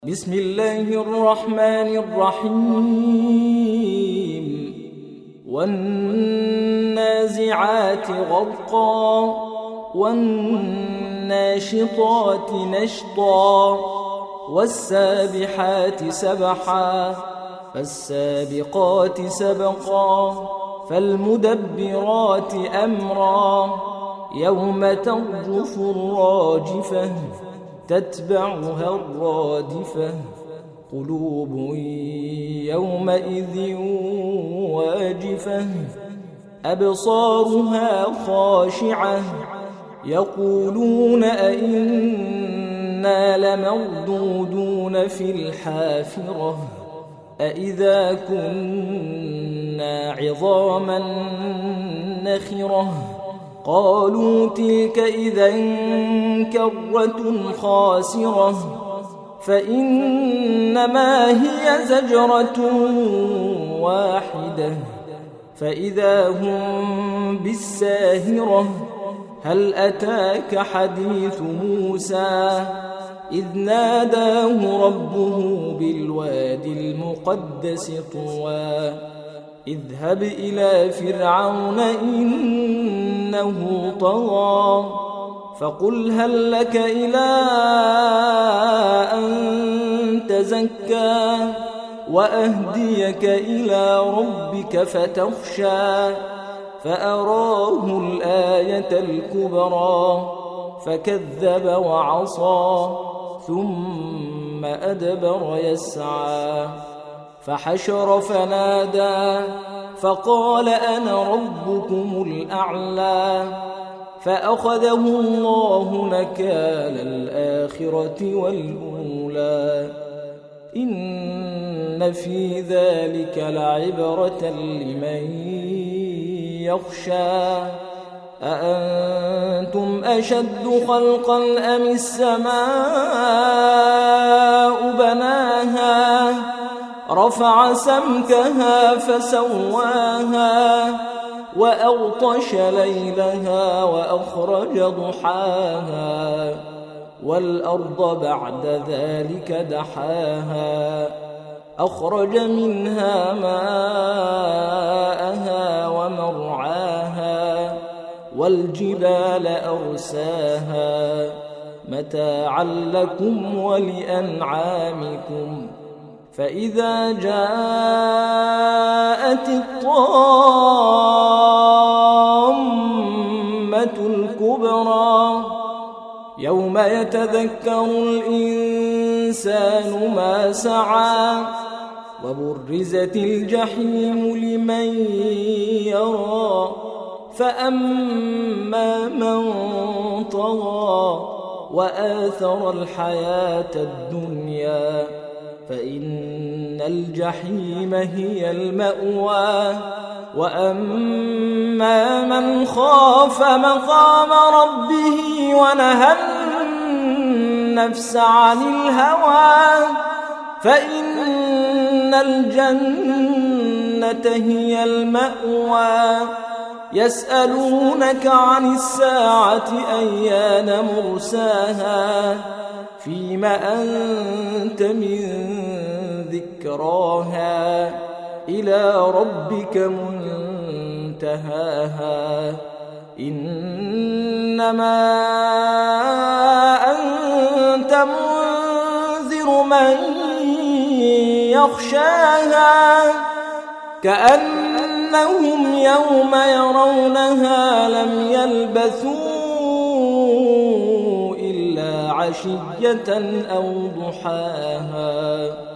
بسم الله الرحمن الرحيم والنازعات غرقا والناشطات نشطا والسابحات سبحا فالسابقات سبقا فالمدبرات أمرا يوم ترجف الراجفة تتبعها الرادفة قلوب يومئذ واجفة أبصارها خاشعة يقولون أئنا لمردودون في الحافرة أئذا كنا عظاما نخرة قالوا تلك إذا كرة خاسرة فإنما هي زجرة واحدة فإذا هم بالساهرة هل أتاك حديث موسى إذ ناداه ربه بالوادي المقدس طوى اذهب إلى فرعون إنه طغى فقل هل لك إلى أن تزكى وأهديك إلى ربك فتخشى فأراه الآية الكبرى فكذب وعصى ثم أدبر يسعى فحشر فنادى فقال أنا ربكم الأعلى فأخذه الله نكال الآخرة والأولى إن في ذلك لعبرة لمن يخشى أأنتم أشد خلقا أم السماء بناها رفع سمكها فسواها وأغطش ليلها وأخرج ضحاها والأرض بعد ذلك دحاها أخرج منها ماءها ومرعاها والجبال أرساها متاعا لكم ولأنعامكم فإذا جاءت الطامة الكبرى يوم يتذكر الإنسان ما سعى وبرزت الجحيم لمن يرى فأما من طغى وآثر الحياة الدنيا فإن الجحيم هي المأوى وأما من خاف مقام ربه ونهى النفس عن الهوى فإن الجنة هي المأوى يسألونك عن الساعة أيان مرساها فيم أنت من ذكراها إلى ربك منتهاها إنما أنت منذر من يخشاها كأنهم يوم يرونها لم يلبثوا عشية أو ضحاها